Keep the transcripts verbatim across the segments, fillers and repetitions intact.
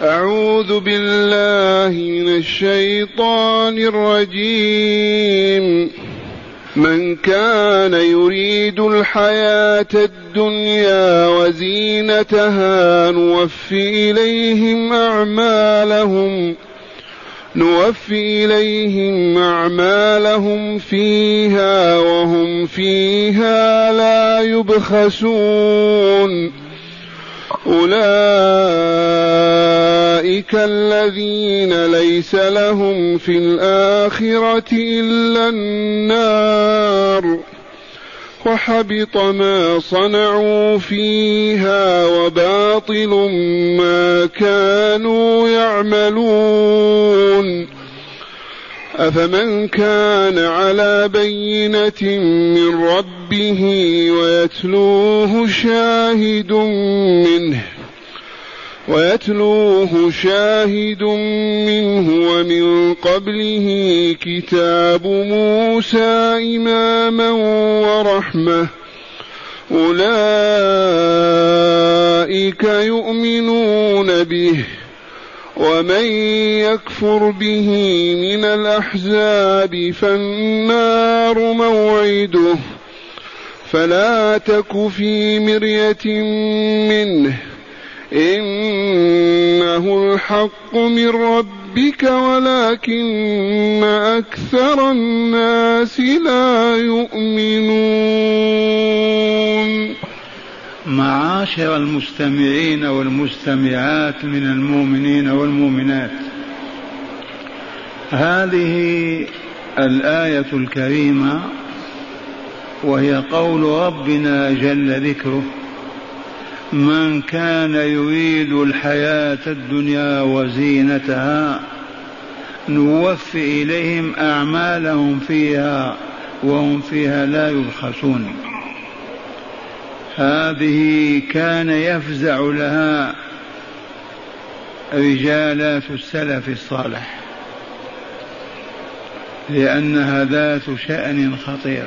أعوذ بالله من الشيطان الرجيم. من كان يريد الحياة الدنيا وزينتها نوفي إليهم أعمالهم نوفي إليهم أعمالهم فيها وهم فيها لا يبخسون. أولئك الذين ليس لهم في الآخرة إلا النار وحبط ما صنعوا فيها وباطل ما كانوا يعملون. أفمن كان على بينة من ربه ويتلوه شاهد منه ويتلوه شاهد منه ومن قبله كتاب موسى إماما ورحمة أولئك يؤمنون به. ومن يكفر به من الأحزاب فالنار موعده فلا تك في مرية منه إنه الحق من ربك ولكن أكثر الناس لا يؤمنون. معاشر المستمعين والمستمعات من المؤمنين والمؤمنات، هذه الآية الكريمة وهي قول ربنا جل ذكره: من كان يريد الحياة الدنيا وزينتها نوفي إليهم أعمالهم فيها وهم فيها لا يبخسون. هذه كان يفزع لها رجالات السلف الصالح لأنها ذات شأن خطير.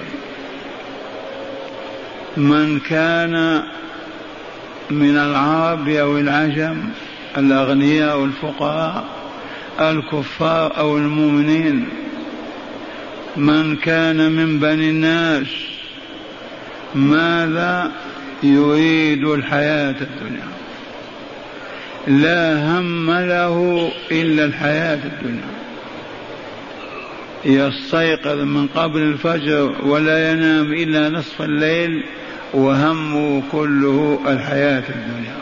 من كان من العرب أو العجم، الأغنياء والفقراء، الكفار أو المؤمنين، من كان من بني الناس، ماذا يريد الحياة الدنيا، لا هم له إلا الحياة الدنيا، يستيقظ من قبل الفجر ولا ينام إلا نصف الليل وهمه كله الحياة الدنيا،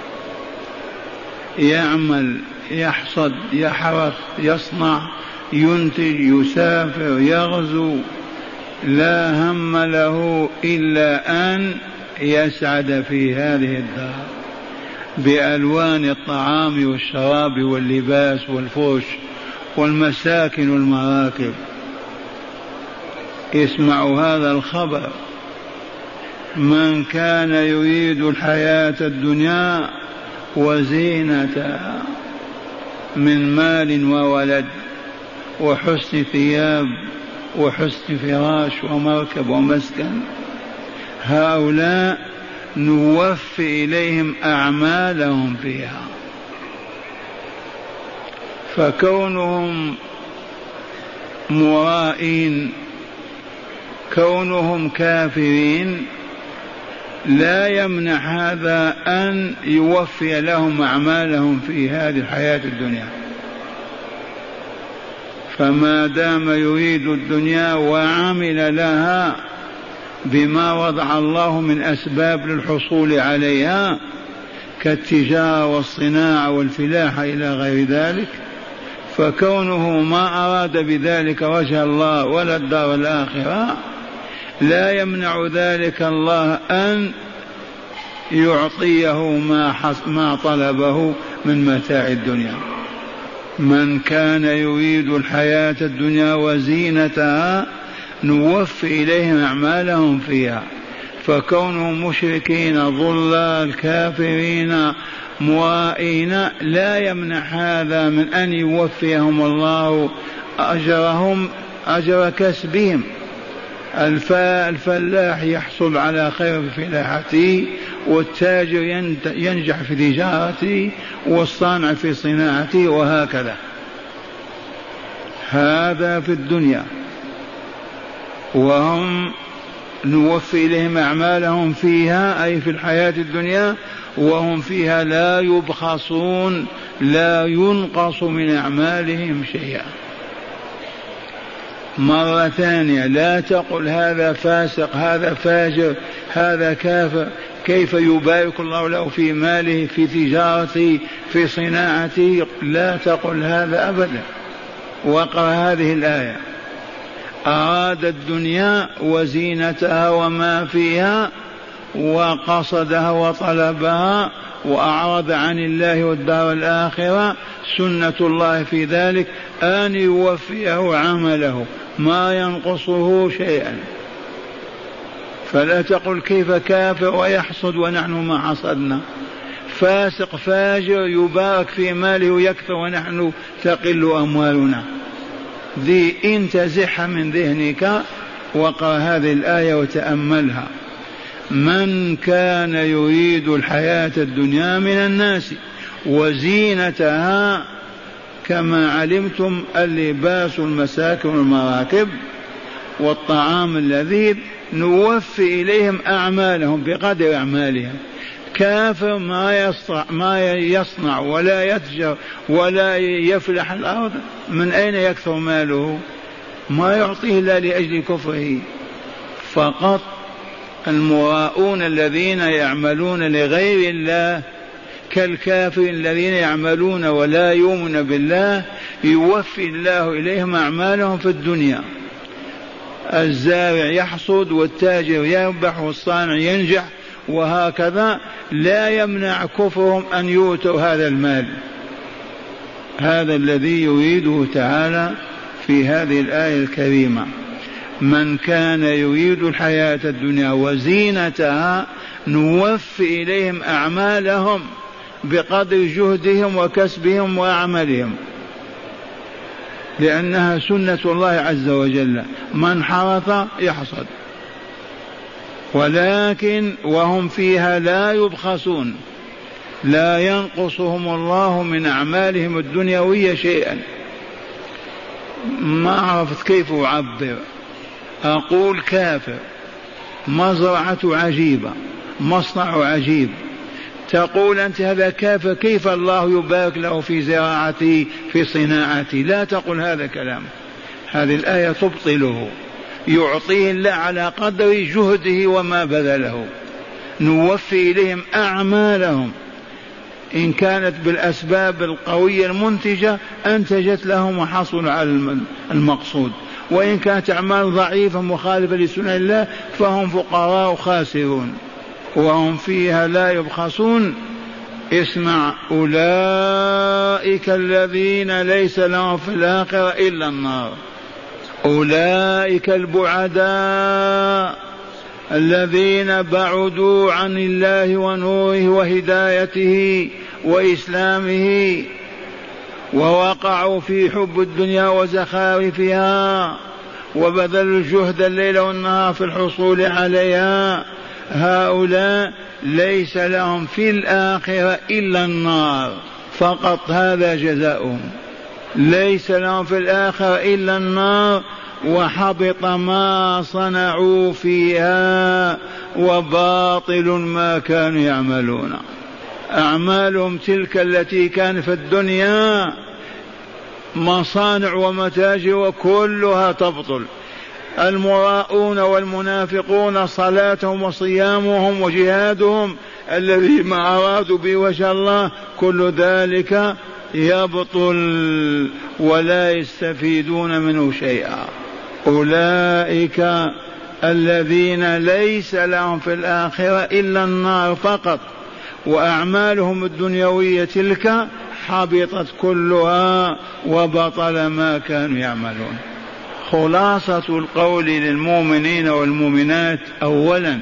يعمل يحصد يحرث يصنع ينتج يسافر يغزو، لا هم له إلا أن يسعد في هذه الدار بألوان الطعام والشراب واللباس والفرش والمساكن والمراكب. اسمعوا هذا الخبر: من كان يريد الحياة الدنيا وزينتها من مال وولد وحسن ثياب وحسن فراش ومركب ومسكن، هؤلاء نوفي إليهم أعمالهم فيها. فكونهم مرائين، كونهم كافرين، لا يمنع هذا أن يوفي لهم أعمالهم في هذه الحياة الدنيا. فما دام يريد الدنيا وعمل لها بما وضع الله من أسباب للحصول عليها كالتجارة والصناعة والفلاحة إلى غير ذلك، فكونه ما أراد بذلك وجه الله ولا الدار الآخرة لا يمنع ذلك الله أن يعطيه ما, ما طلبه من متاع الدنيا. من كان يريد الحياة الدنيا وزينتها نوفي إليهم أعمالهم فيها. فكونهم مشركين ضلال كافرين مرائين لا يمنع هذا من أن يوفيهم الله أجرهم أجر كسبهم. الفلاح يحصل على خير فلاحته والتاجر ينجح في تجارته والصانع في صناعته وهكذا. هذا في الدنيا، وهم نوفي إليهم أعمالهم فيها أي في الحياة الدنيا، وهم فيها لا يبخسون، لا ينقص من أعمالهم شيئا. مرة ثانية، لا تقل هذا فاسق، هذا فاجر، هذا كافر، كيف يبارك الله له في ماله، في تجارته، في صناعته، لا تقل هذا أبدا. وقرأ هذه الآية: أراد الدنيا وزينتها وما فيها وقصدها وطلبها وأعرض عن الله والدار الآخرة، سنة الله في ذلك أن يوفيه عمله ما ينقصه شيئا. فلا تقل كيف كافر ويحصد ونحن ما حصدنا، فاسق فاجر يبارك في ماله ويكثر ونحن تقل أموالنا. ذي إن تزح من ذهنك وقرأ هذه الآية وتأملها: من كان يريد الحياة الدنيا من الناس وزينتها، كما علمتم اللباس المساكن والمراكب والطعام اللذيذ، نوفي إليهم أعمالهم بقدر أعمالهم. كافر ما يصنع, ما يصنع ولا يتجر ولا يفلح الأرض، من أين يكثر ماله؟ ما يعطيه إلا لأجل كفره فقط. المراؤون الذين يعملون لغير الله كالكافر الذين يعملون ولا يؤمن بالله، يوفي الله إليهم أعمالهم في الدنيا. الزارع يحصد والتاجر يربح والصانع ينجح وهكذا، لا يمنع كفرهم أن يؤتوا هذا المال. هذا الذي يريده تعالى في هذه الآية الكريمة: من كان يريد الحياة الدنيا وزينتها نوفي إليهم أعمالهم بقدر جهدهم وكسبهم وعملهم، لأنها سنة الله عز وجل، من حرث يحصد. ولكن وهم فيها لا يبخسون، لا ينقصهم الله من أعمالهم الدنيوية شيئا. ما عرفت كيف أعبر، أقول كافر مزرعة عجيبة، مصنع عجيب، تقول أنت هذا كافر، كيف الله يبارك له في زراعته في صناعته؟ لا تقل هذا كلام، هذه الآية تبطله. يعطيه الله على قدر جهده وما بذله. نوفي إليهم أعمالهم، إن كانت بالأسباب القوية المنتجة أنتجت لهم وحصلوا على المقصود، وإن كانت أعمال ضعيفة مخالفة لسنة الله فهم فقراء خاسرون. وهم فيها لا يبخسون. اسمع: أولئك الذين ليس لهم في الآخرة إلا النار. أولئك البعداء الذين بعدوا عن الله ونوره وهدايته وإسلامه، ووقعوا في حب الدنيا وزخارفها وبذلوا الجهد الليل والنهار في الحصول عليها. هؤلاء ليس لهم في الآخرة إلا النار فقط، هذا جزاؤهم. ليس لهم في الآخرة إلا النار، وحبط ما صنعوا فيها وباطل ما كانوا يعملون. أعمالهم تلك التي كان في الدنيا مصانع ومتاجر وكلها تبطل. المراؤون والمنافقون صلاتهم وصيامهم وجهادهم الذي ما أرادوا به وجه الله كل ذلك يبطل ولا يستفيدون منه شيئا. أولئك الذين ليس لهم في الآخرة إلا النار فقط، وأعمالهم الدنيوية تلك حبطت كلها وبطل ما كانوا يعملون. خلاصة القول للمؤمنين والمؤمنات: أولا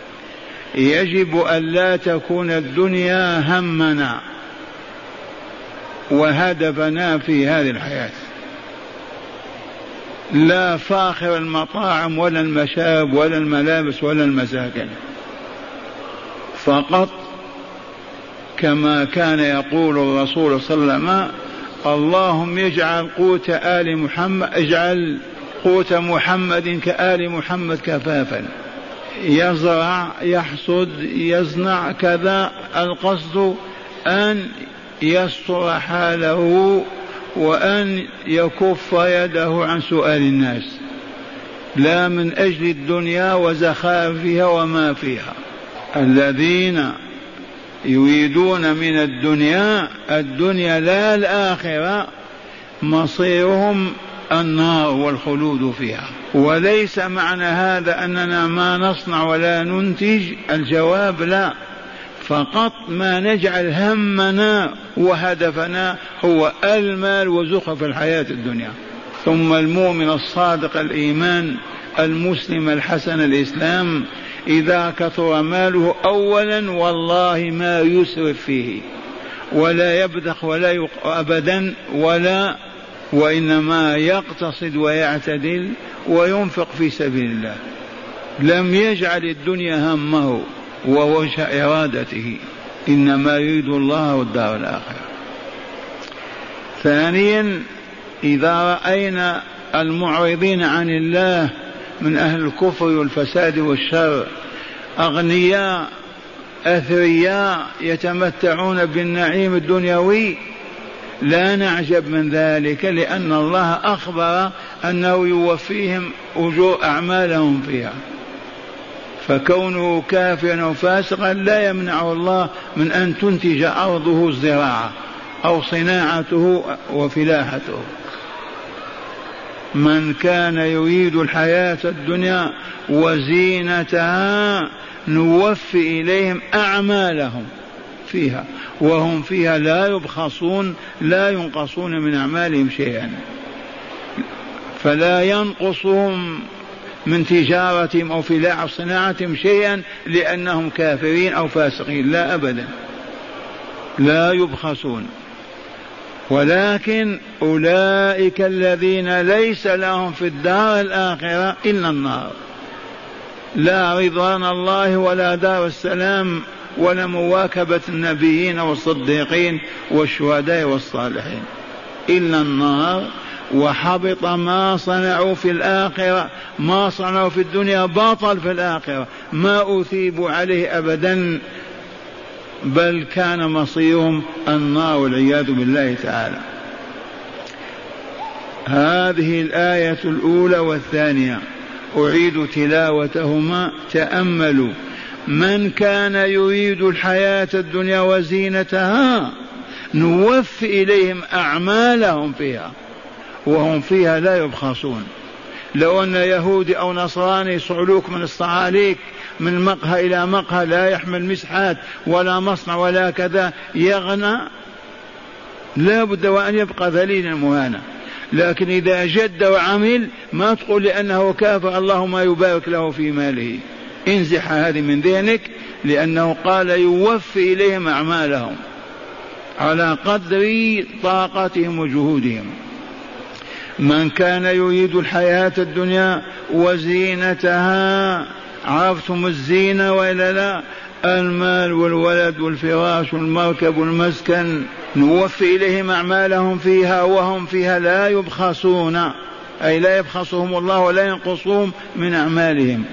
يجب أن لا تكون الدنيا همنا وهدفنا في هذه الحياة، لا فاخر المطاعم ولا المشارب ولا الملابس ولا المساكن. فقط، كما كان يقول الرسول صلى الله عليه وسلم: اللهم اجعل قوت آل محمد اجعل قوت محمد كآل محمد كفافا. يزرع يحصد يصنع كذا، القصد أن يستر حاله وأن يكف يده عن سؤال الناس، لا من أجل الدنيا وزخارفها وما فيها. الذين يريدون من الدنيا الدنيا لا الآخرة مصيرهم النار والخلود فيها. وليس معنى هذا أننا ما نصنع ولا ننتج، الجواب لا، فقط ما نجعل همنا وهدفنا هو المال وزخرف الحياة الدنيا. ثم المؤمن الصادق الإيمان المسلم الحسن الإسلام إذا كثر ماله أولا والله ما يسرف فيه ولا يبذخ ولا يق... أبدا ولا، وإنما يقتصد ويعتدل وينفق في سبيل الله. لم يجعل الدنيا همه ووجه إرادته، إنما يريد الله والدار الآخرة. ثانيا، إذا رأينا المعرضين عن الله من أهل الكفر والفساد والشر أغنياء أثرياء يتمتعون بالنعيم الدنيوي، لا نعجب من ذلك، لأن الله أخبر أنه يوفيهم أجور أعمالهم فيها. فكونه كافرا وفاسقا لا يمنع الله من أن تنتج أرضه الزراعة أو صناعته وفلاحته. من كان يريد الحياة الدنيا وزينتها نوفي إليهم أعمالهم فيها وهم فيها لا يبخسون، لا ينقصون من أعمالهم شيئا، فلا ينقصهم من تجارتهم أو فلاح صناعتهم شيئا لأنهم كافرين أو فاسقين، لا أبدا، لا يبخسون. ولكن أولئك الذين ليس لهم في الدار الآخرة إلا النار، لا رضوان الله ولا دار السلام ولا مواكبة النبيين والصديقين والشهداء والصالحين، إلا النار. وحبط ما صنعوا في الآخرة، ما صنعوا في الدنيا باطل في الآخرة، ما أثيبوا عليه أبدا، بل كان مصيرهم النار والعياذ بالله تعالى. هذه الآية الأولى والثانية أعيد تلاوتهما. تأملوا: من كان يريد الحياة الدنيا وزينتها نوفي إليهم أعمالهم فيها وهم فيها لا يبخسون. لو أن يهودي أو نصراني صعلوك من الصعاليك من مقهى إلى مقهى لا يحمل مسحات ولا مصنع ولا كذا يغنى، لا بد وأن يبقى ذليلا مهانا. لكن إذا جد وعمل ما تقول لأنه كافر اللهم يبارك له في ماله، انزح هذه من ذهنك، لأنه قال يوفي إليهم أعمالهم على قدر طاقتهم وجهودهم. من كان يريد الحياة الدنيا وزينتها، عرفتم الزينة وإلا لا؟ المال والولد والفراش والمركب والمسكن، نوفي إليهم أعمالهم فيها وهم فيها لا يبخسون، أي لا يبخسهم الله ولا ينقصهم من أعمالهم.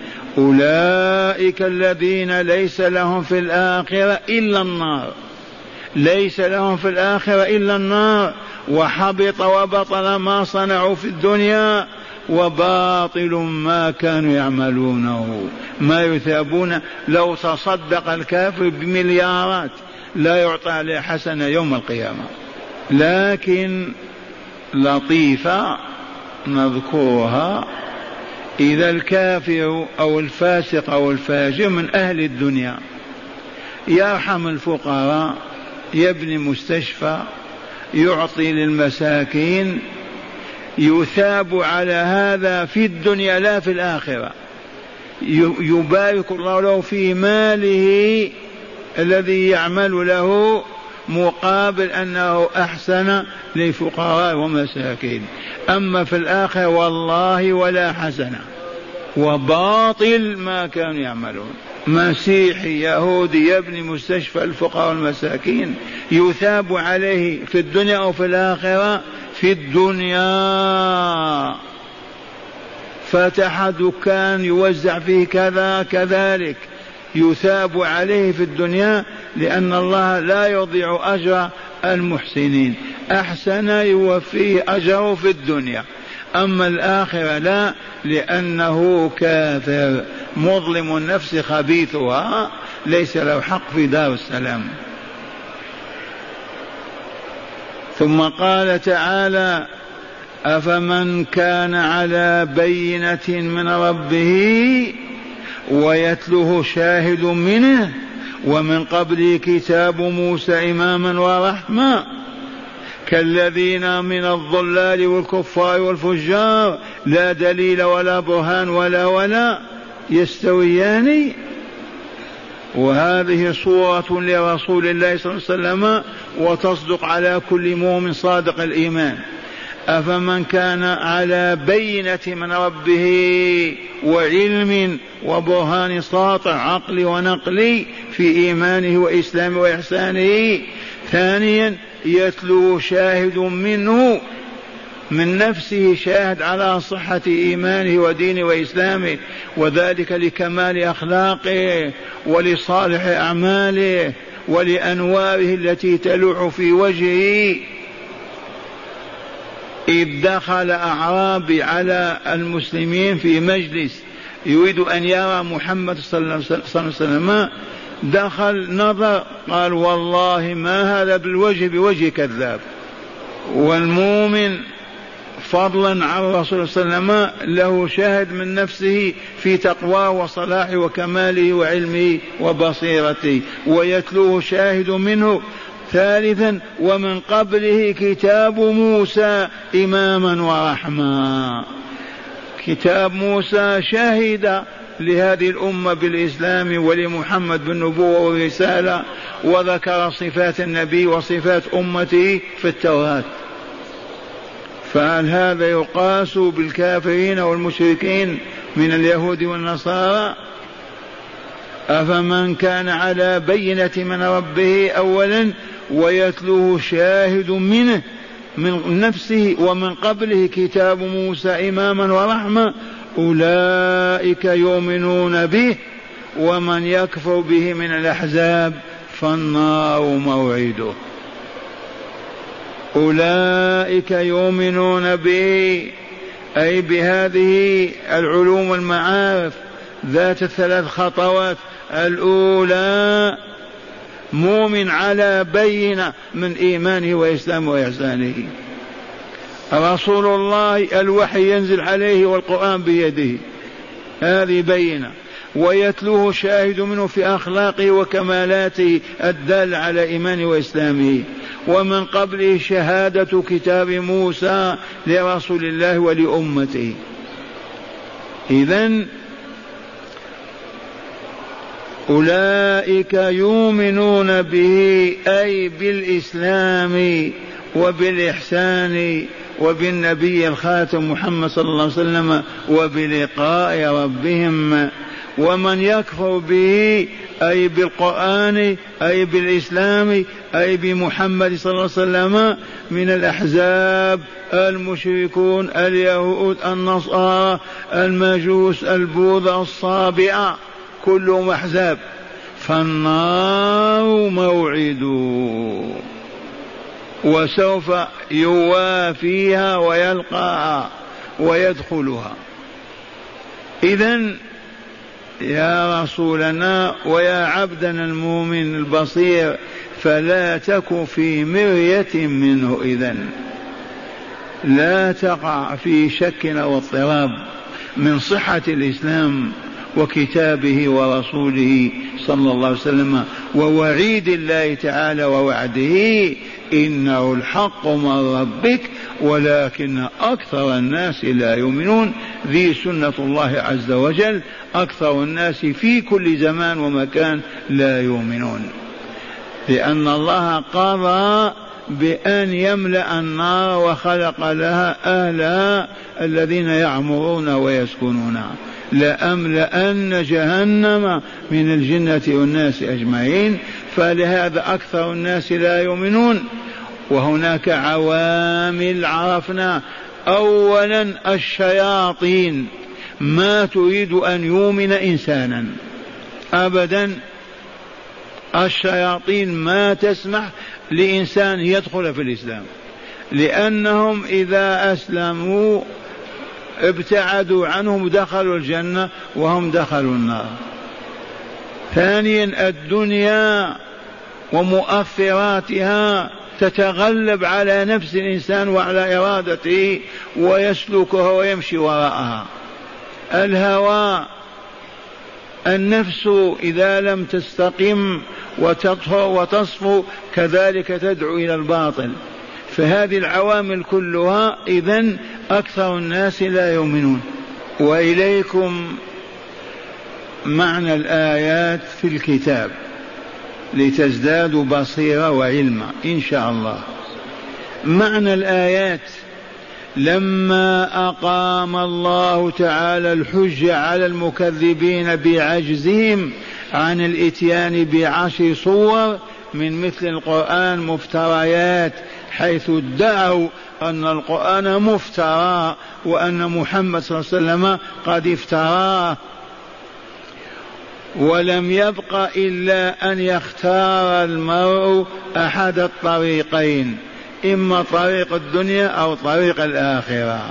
أولئك الذين ليس لهم في الآخرة إلا النار، ليس لهم في الآخرة إلا النار، وحبط وبطل ما صنعوا في الدنيا وباطل ما كانوا يعملونه، ما يثابون. لو تصدق الكافر بمليارات لا يعطى عليه حسنة يوم القيامة. لكن لطيفة نذكرها: إذا الكافر أو الفاسق أو الفاجر من أهل الدنيا يرحم الفقراء، يبني مستشفى، يعطي للمساكين، يثاب على هذا في الدنيا لا في الآخرة، يبارك الله له في ماله الذي يعمل له مقابل أنه أحسن للفقراء ومساكين. أما في الآخرة والله ولا حسنة، وباطل ما كانوا يعملون. مسيحي يهودي يبني مستشفى الفقراء والمساكين يثاب عليه في الدنيا أو في الآخرة؟ في الدنيا. فتح دكان يوزع فيه كذا كذلك يثاب عليه في الدنيا، لأن الله لا يضيع أجر المحسنين، أحسن يوفيه أجره في الدنيا، أما الآخرة لا، لأنه كافر مظلم النفس خبيثها ليس له حق في دار السلام. ثم قال تعالى: أفمن كان على بينة من ربه ويتله شاهد منه ومن قبله كتاب موسى إماما ورحمة كالذين من الضلال والكفار والفجار لا دليل ولا برهان ولا ولا يستويان. وهذه صورة لرسول الله صلى الله عليه وسلم وتصدق على كل مؤمن صادق الإيمان. أفمن كان على بينة من ربه وعلم وبرهان ساطع عقلي ونقلي في إيمانه وإسلامه وإحسانه. ثانيا يتلو شاهد منه من نفسه شاهد على صحة إيمانه ودينه وإسلامه، وذلك لكمال أخلاقه ولصالح أعماله ولأنواره التي تلوح في وجهه. إذ دخل أعرابي على المسلمين في مجلس يريد أن يرى محمد صلى الله عليه وسلم، دخل نظر قال: والله ما هذا بالوجه بوجه كذاب. والمؤمن فضلا عن الرسول صلى الله عليه وسلم له شاهد من نفسه في تقواه وصلاحه وكماله وعلمه وبصيرته، ويتلوه شاهد منه. ثالثا ومن قبله كتاب موسى إماما ورحمة. كتاب موسى شهد لهذه الأمة بالإسلام ولمحمد بالنبوة والرسالة، وذكر صفات النبي وصفات أمته في التوراة. فهل هذا يقاس بالكافرين والمشركين من اليهود والنصارى؟ أفمن كان على بينة من ربه أولا ويتلوه شاهد منه من نفسه ومن قبله كتاب موسى إماما ورحمة أولئك يؤمنون به ومن يكفر به من الأحزاب فالنار موعده. أولئك يؤمنون به أي بهذه العلوم والمعارف ذات الثلاث خطوات. الأولى مؤمن على بينة من إيمانه وإسلامه وإحسانه. رسول الله الوحي ينزل عليه والقرآن بيده، هذه بينة. ويتلوه شاهد منه في أخلاقه وكمالاته الدال على إيمانه وإسلامه. ومن قبله شهادة كتاب موسى لرسول الله ولأمته. إذن أولئك يؤمنون به أي بالإسلام وبالإحسان وبالنبي الخاتم محمد صلى الله عليه وسلم وبلقاء ربهم. ومن يكفر به أي بالقرآن أي بالإسلام أي بمحمد صلى الله عليه وسلم من الأحزاب المشركون اليهود النصارى المجوس البوذا الصابئة كلهم أحزاب، فالنار موعد وسوف يوافيها ويلقاها ويدخلها. إذن يا رسولنا ويا عبدنا المؤمن البصير فلا تك في مرية منه. إذن لا تقع في شك أو اضطراب من صحة الإسلام وكتابه ورسوله صلى الله عليه وسلم ووعيد الله تعالى ووعده إنه الحق من ربك ولكن أكثر الناس لا يؤمنون. ذي سنة الله عز وجل، أكثر الناس في كل زمان ومكان لا يؤمنون، لأن الله قضى بأن يملأ النار وخلق لها أهلها الذين يعمرون ويسكنون. لأملأن جهنم من الجنة والناس أجمعين. فلهذا أكثر الناس لا يؤمنون. وهناك عوامل عرفنا. أولا الشياطين ما تريد أن يؤمن إنسانا أبدا. الشياطين ما تسمح لإنسان يدخل في الإسلام، لأنهم إذا أسلموا ابتعدوا عنهم دخلوا الجنة وهم دخلوا النار. ثانيا الدنيا ومؤثراتها تتغلب على نفس الإنسان وعلى إرادته ويسلكها ويمشي وراءها. الهوى النفس إذا لم تستقم وتطهر وتصفو كذلك تدعو إلى الباطل. فهذه العوامل كلها إذن أكثر الناس لا يؤمنون. وإليكم معنى الآيات في الكتاب لتزدادوا بصيرة وعلما إن شاء الله. معنى الآيات: لما أقام الله تعالى الحجة على المكذبين بعجزهم عن الإتيان بعشر صور من مثل القرآن مفتريات، حيث ادعوا أن القرآن مفترى وأن محمد صلى الله عليه وسلم قد افتراه، ولم يبق إلا أن يختار المرء أحد الطريقين، إما طريق الدنيا أو طريق الآخرة،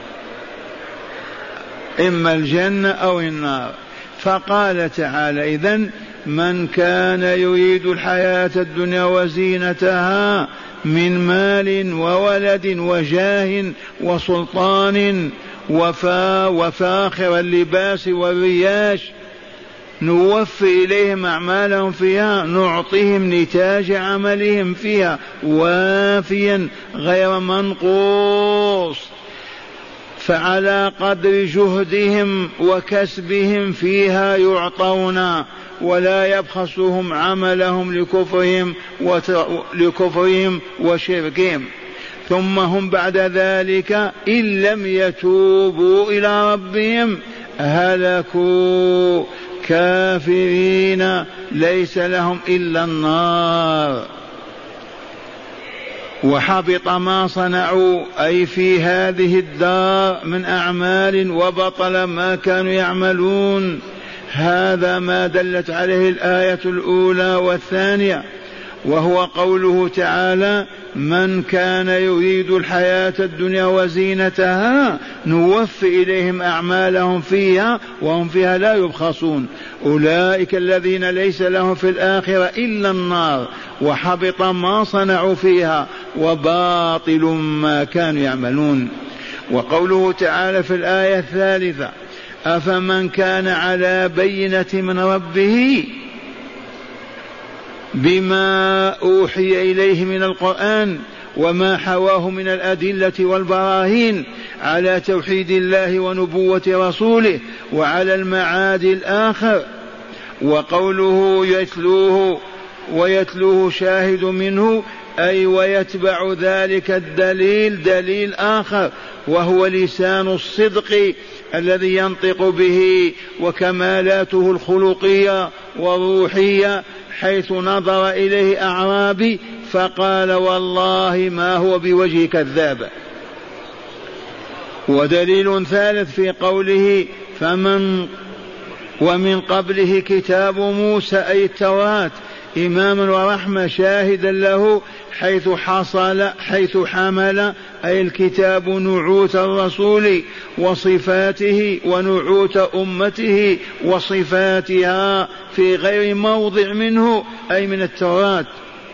إما الجنة أو النار. فقال تعالى: إذن من كان يريد الحياة الدنيا وزينتها من مال وولد وجاه وسلطان وفا وفاخر اللباس والرياش نوفي إليهم أعمالهم فيها نعطيهم نتاج عملهم فيها وافيا غير منقوص، فعلى قدر جهدهم وكسبهم فيها يعطون، ولا يبخسهم عملهم لكفرهم لكفرهم وشركهم. ثم هم بعد ذلك إن لم يتوبوا إلى ربهم هلكوا كافرين ليس لهم إلا النار، وحبط ما صنعوا أي في هذه الدار من أعمال، وبطل ما كانوا يعملون. هذا ما دلت عليه الآية الأولى والثانية، وهو قوله تعالى: من كان يريد الحياة الدنيا وزينتها نوفي إليهم أعمالهم فيها وهم فيها لا يبخسون، أولئك الذين ليس لهم في الآخرة إلا النار، وحبط ما صنعوا فيها وباطل ما كانوا يعملون. وقوله تعالى في الآية الثالثة: أفمن كان على بينة من ربه بما أوحي إليه من القرآن وما حواه من الأدلة والبراهين على توحيد الله ونبوة رسوله وعلى المعاد الآخر. وقوله يتلوه ويتلوه شاهد منه أي ويتبع ذلك الدليل دليل آخر، وهو لسان الصدق الذي ينطق به وكمالاته الخلقية والروحية، حيث نظر إليه أعرابي فقال: والله ما هو بوجه كذاب. ودليل ثالث في قوله: فمن ومن قبله كتاب موسى أي التوراة إماما ورحمة شاهدا له، حيث حصل حيث حمل أي الكتاب نعوت الرسول وصفاته ونعوت أمته وصفاتها في غير موضع منه أي من التوراة.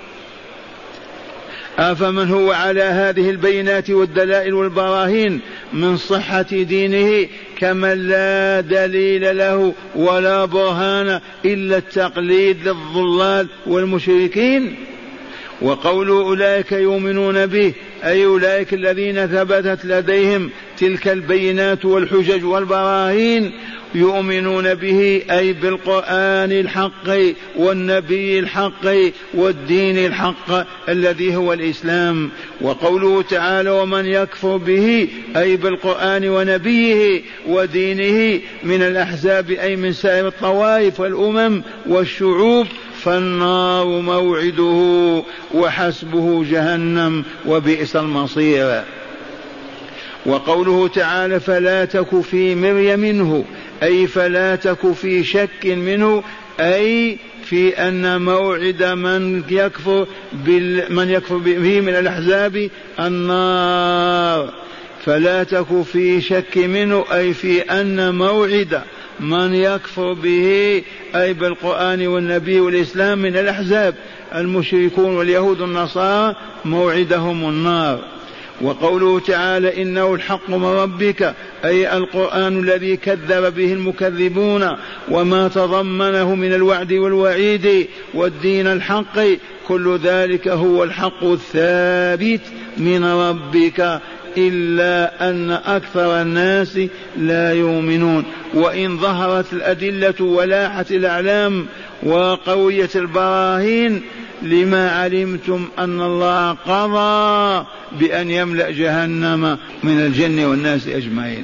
أفمن هو على هذه البينات والدلائل والبراهين من صحة دينه كمن لا دليل له ولا برهان إلا التقليد للضلال والمشركين. وقول أولئك يؤمنون به أي أولئك الذين ثبتت لديهم تلك البينات والحجج والبراهين يؤمنون به أي بالقرآن الحق والنبي الحق والدين الحق الذي هو الإسلام. وقوله تعالى ومن يكفر به أي بالقرآن ونبيه ودينه من الأحزاب أي من سائر الطوائف والأمم والشعوب فالنار موعده وحسبه جهنم وبئس المصير. وقوله تعالى فلا تك في مرية منه أي فلا تك في شك منه أي في أن موعد من يكفر, من يكفر به من الأحزاب النار. فلا تك في شك منه أي في أن موعد من يكفر به أي بالقرآن والنبي والإسلام من الأحزاب المشركون واليهود والنصارى موعدهم النار. وقوله تعالى إنه الحق من ربك أي القرآن الذي كذب به المكذبون وما تضمنه من الوعد والوعيد والدين الحق كل ذلك هو الحق الثابت من ربك إلا أن أكثر الناس لا يؤمنون. وإن ظهرت الأدلة ولاحت الأعلام وقويت البراهين لما علمتم أن الله قضى بأن يملأ جهنم من الجن والناس أجمعين.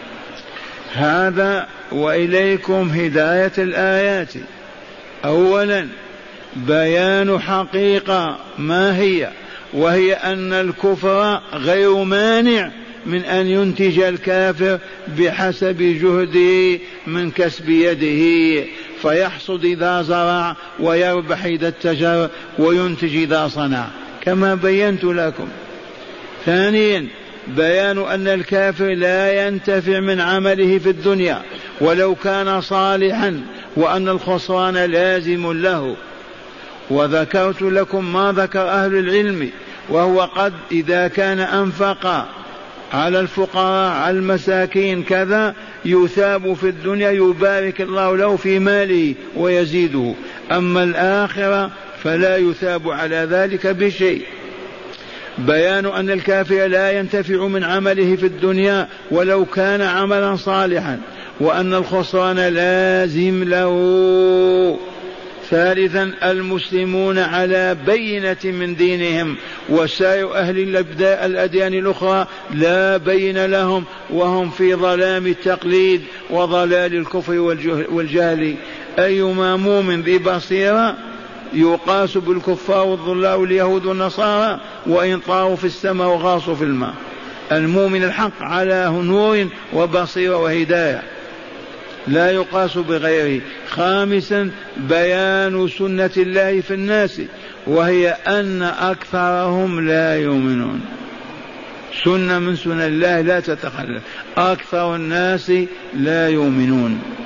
هذا وإليكم هداية الآيات. أولا بيان حقيقة ما هي، وهي أن الكفر غير مانع من أن ينتج الكافر بحسب جهده من كسب يده، فيحصد إذا زرع ويربح إذا اتجر وينتج إذا صنع كما بينت لكم. ثانيا بيان أن الكافر لا ينتفع من عمله في الدنيا ولو كان صالحا، وأن الخسران لازم له. وذكرت لكم ما ذكر أهل العلم، وهو قد إذا كان أنفق على الفقراء على المساكين كذا يثاب في الدنيا يبارك الله له في ماله ويزيده، أما الآخرة فلا يثاب على ذلك بشيء. بيان أن الكافر لا ينتفع من عمله في الدنيا ولو كان عملا صالحا، وأن الخسران لازم له. ثالثا المسلمون على بينة من دينهم، وسائر أهل الأديان الأخرى لا بين لهم، وهم في ظلام التقليد وضلال الكفر والجهل. أيما مؤمن ذي بصيرة يقاس بالكفار والضلال واليهود والنصارى وإن طاروا في السماء وغاصوا في الماء. المؤمن الحق على نور وبصيرة وهداية لا يقاس بغيره. خامسا بيان سنة الله في الناس، وهي أن أكثرهم لا يؤمنون. سنة من سنن الله لا تتخلف، أكثر الناس لا يؤمنون.